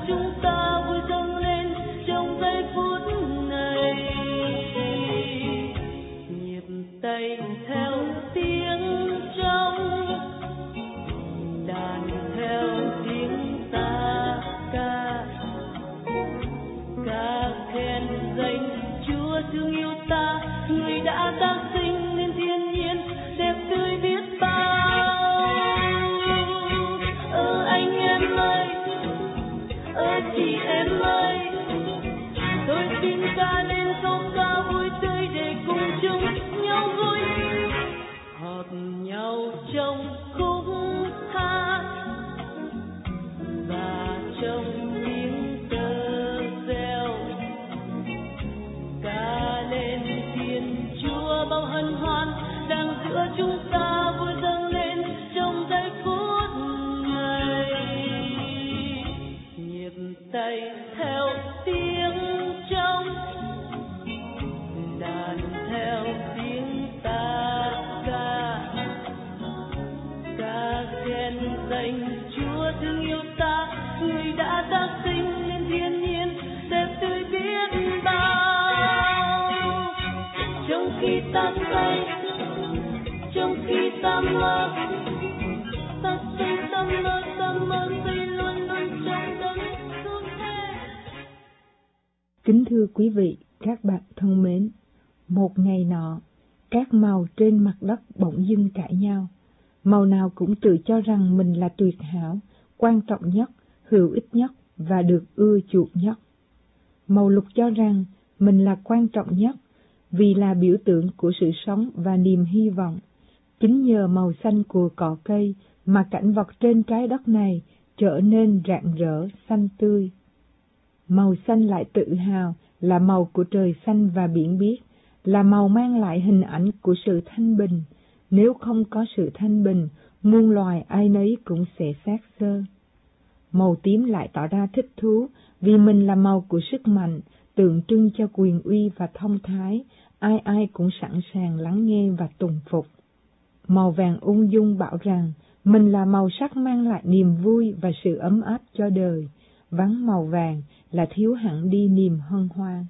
chúng ta vui dâng lên trong giây phút này. Nhịp tay theo tiếng trong, đàn theo tiếng ta ca, ca khen danh Chúa thương yêu ta, người đã tác sinh nên thiên nhiên đẹp tươi biết bao. Anh em ơi, chị em ơi, tôi xin ca lên câu ca vui tươi để cùng chung nhau vui, hợp nhau trong khúc hát và trong tiếng tơ reo, ca lên Thiên Chúa bao hân hoan đang giữa chúng ta vui dâng lên trong giây phút này. Nhịp tay theo tiếng trong, đàn theo tiếng ta ca, ca khen danh Chúa thương yêu ta, người đã tác sinh nên thiên nhiên đẹp tươi biết bao. Trong khi ta say, trong khi ta mơ, ta say ta mơ say luôn luôn trong đấng cứu thế. Kính thưa quý vị, các bạn thân mến, một ngày nọ, các màu trên mặt đất bỗng dưng cãi nhau. Màu nào cũng tự cho rằng mình là tuyệt hảo, quan trọng nhất, hữu ích nhất và được ưa chuộng nhất. Màu lục cho rằng mình là quan trọng nhất vì là biểu tượng của sự sống và niềm hy vọng. Chính nhờ màu xanh của cỏ cây mà cảnh vật trên trái đất này trở nên rạng rỡ, xanh tươi. Màu xanh lại tự hào là màu của trời xanh và biển biếc, là màu mang lại hình ảnh của sự thanh bình. Nếu không có sự thanh bình, muôn loài ai nấy cũng sẽ xác xơ. Màu tím lại tỏ ra thích thú vì mình là màu của sức mạnh, tượng trưng cho quyền uy và thông thái, ai ai cũng sẵn sàng lắng nghe và tùng phục. Màu vàng ung dung bảo rằng mình là màu sắc mang lại niềm vui và sự ấm áp cho đời, vắng màu vàng là thiếu hẳn đi niềm hân hoan.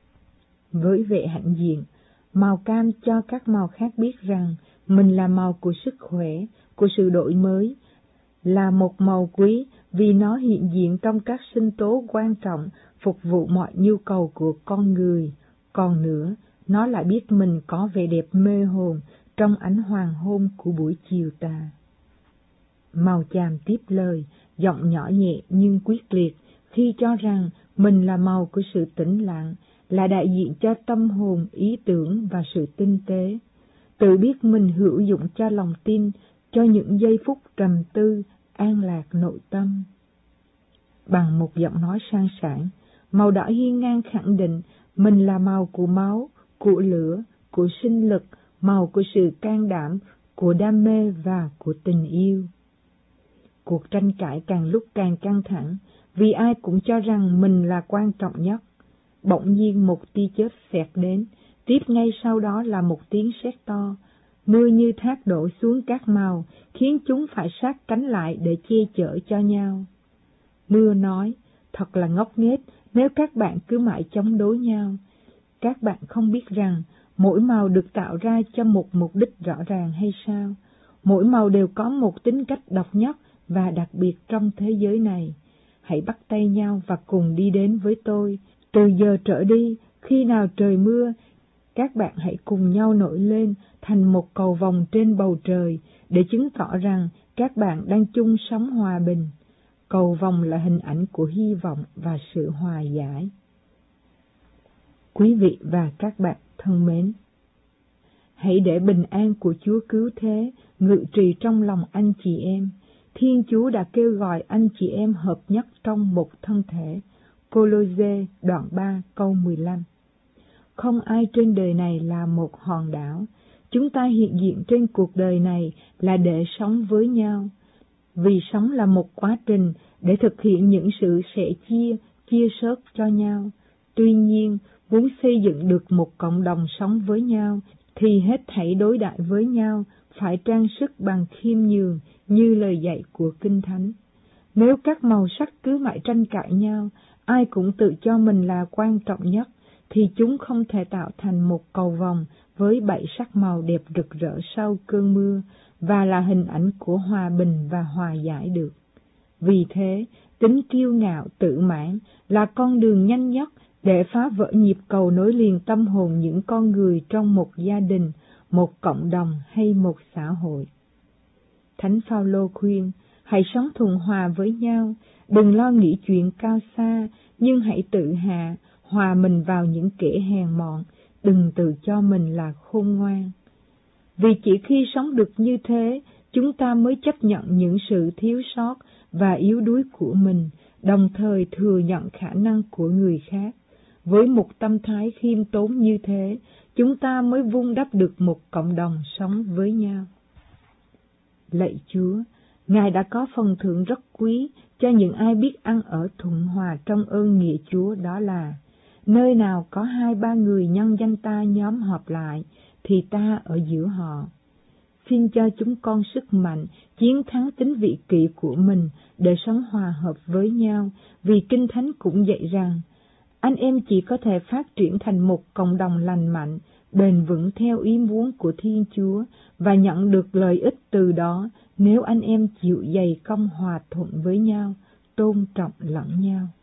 Với vẻ hãnh diện, màu cam cho các màu khác biết rằng mình là màu của sức khỏe, của sự đổi mới, là một màu quý vì nó hiện diện trong các sinh tố quan trọng phục vụ mọi nhu cầu của con người. Còn nữa, nó lại biết mình có vẻ đẹp mê hồn trong ánh hoàng hôn của buổi chiều tà. Màu chàm tiếp lời, giọng nhỏ nhẹ nhưng quyết liệt khi cho rằng mình là màu của sự tĩnh lặng, là đại diện cho tâm hồn, ý tưởng và sự tinh tế. Tự biết mình hữu dụng cho lòng tin, cho những giây phút trầm tư, an lạc nội tâm. Bằng một giọng nói sang sảng, màu đỏ hiên ngang khẳng định mình là màu của máu, của lửa, của sinh lực, màu của sự can đảm, của đam mê và của tình yêu. Cuộc tranh cãi càng lúc càng căng thẳng, vì ai cũng cho rằng mình là quan trọng nhất. Bỗng nhiên một tia chớp xẹt đến, tiếp ngay sau đó là một tiếng sét to. Mưa như thác đổ xuống các màu, khiến chúng phải sát cánh lại để che chở cho nhau. Mưa nói, thật là ngốc nghếch nếu các bạn cứ mãi chống đối nhau. Các bạn không biết rằng mỗi màu được tạo ra cho một mục đích rõ ràng hay sao? Mỗi màu đều có một tính cách độc nhất và đặc biệt trong thế giới này. Hãy bắt tay nhau và cùng đi đến với tôi. Từ giờ trở đi, khi nào trời mưa, các bạn hãy cùng nhau nổi lên thành một cầu vồng trên bầu trời để chứng tỏ rằng các bạn đang chung sống hòa bình. Cầu vồng là hình ảnh của hy vọng và sự hòa giải. Quý vị và các bạn thân mến, hãy để bình an của Chúa Cứu Thế ngự trì trong lòng anh chị em. Thiên Chúa đã kêu gọi anh chị em hợp nhất trong một thân thể. Cô-lô-sê đoạn 3 câu 15. Không ai trên đời này là một hòn đảo. Chúng ta hiện diện trên cuộc đời này là để sống với nhau. Vì sống là một quá trình để thực hiện những sự sẻ chia sớt cho nhau. Tuy nhiên, muốn xây dựng được một cộng đồng sống với nhau, thì hết thảy đối đãi với nhau phải trang sức bằng khiêm nhường như lời dạy của Kinh Thánh. Nếu các màu sắc cứ mãi tranh cãi nhau, ai cũng tự cho mình là quan trọng nhất, thì chúng không thể tạo thành một cầu vồng với 7 sắc màu đẹp rực rỡ sau cơn mưa và là hình ảnh của hòa bình và hòa giải được. Vì thế, tính kiêu ngạo tự mãn là con đường nhanh nhất để phá vỡ nhịp cầu nối liền tâm hồn những con người trong một gia đình, một cộng đồng hay một xã hội. Thánh Phaolô khuyên, hãy sống thuận hòa với nhau, đừng lo nghĩ chuyện cao xa, nhưng hãy tự hạ, hòa mình vào những kẻ hèn mọn, đừng tự cho mình là khôn ngoan. Vì chỉ khi sống được như thế, chúng ta mới chấp nhận những sự thiếu sót và yếu đuối của mình, đồng thời thừa nhận khả năng của người khác. Với một tâm thái khiêm tốn như thế, chúng ta mới vun đắp được một cộng đồng sống với nhau. Lạy Chúa, Ngài đã có phần thưởng rất quý cho những ai biết ăn ở thuận hòa trong ơn nghĩa Chúa, đó là nơi nào có 2-3 người nhân danh ta nhóm họp lại, thì ta ở giữa họ. Xin cho chúng con sức mạnh chiến thắng tính vị kỷ của mình để sống hòa hợp với nhau, vì Kinh Thánh cũng dạy rằng anh em chỉ có thể phát triển thành một cộng đồng lành mạnh, bền vững theo ý muốn của Thiên Chúa và nhận được lợi ích từ đó nếu anh em chịu dày công hòa thuận với nhau, tôn trọng lẫn nhau.